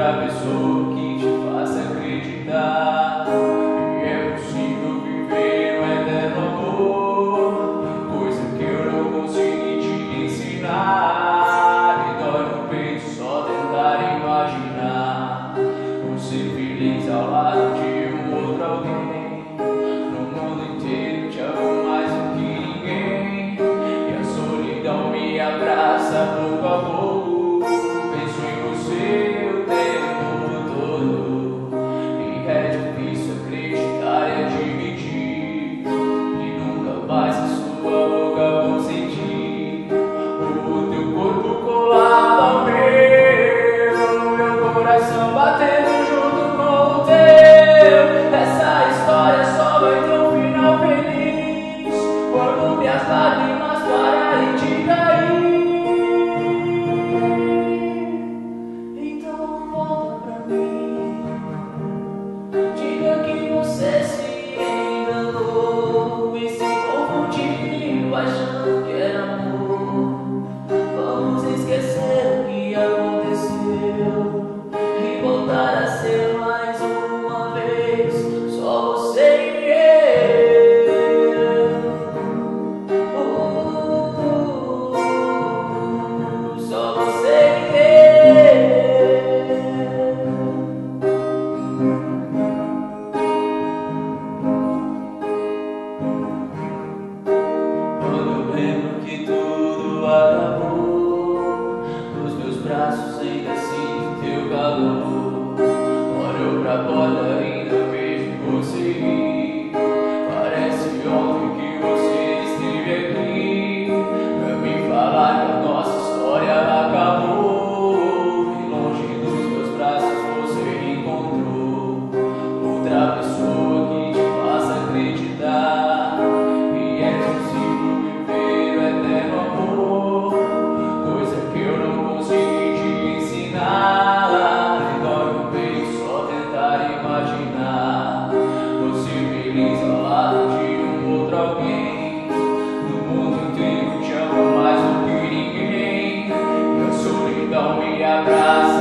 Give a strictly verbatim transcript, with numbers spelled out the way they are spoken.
outra pessoa que te faça acreditar que é possível viver um eterno amor, coisa que eu não consigo te ensinar. E dói no peito só tentar imaginar você feliz ao lado de um outro alguém. No mundo inteiro te amo mais do que ninguém, e a solidão me abraça pouco a pouco. Penso em você o tempo todo, e é difícil acreditar e admitir que nunca mais a sua boca vou sentir o teu corpo colado ao meu, meu coração batendo junto com o teu. Essa história só vai ter um final feliz quando minhas lágrimas pararem de cair. Então volta pra mim, diga que você se enganou e se confundiu achando que era amor. Vamos esquecer o que aconteceu e voltar a ser mais uma vez só você e eu. Uh, só você e eu. Quando eu lembro que tudo acabou, nos meus braços ainda sinto teu calor. Olho pra porta, ainda vejo você ir. Parece ontem que você esteve aqui pra me falar que a nossa história acabou. E longe dos meus braços você encontrou outra pessoa que te faça acreditar que é possível viver o eterno amor, coisa que eu não consigo te ensinar. E dói no peito só tentar imaginar você feliz ao lado de um outro alguém. No mundo inteiro te amo mais do que ninguém, e a solidão me abraça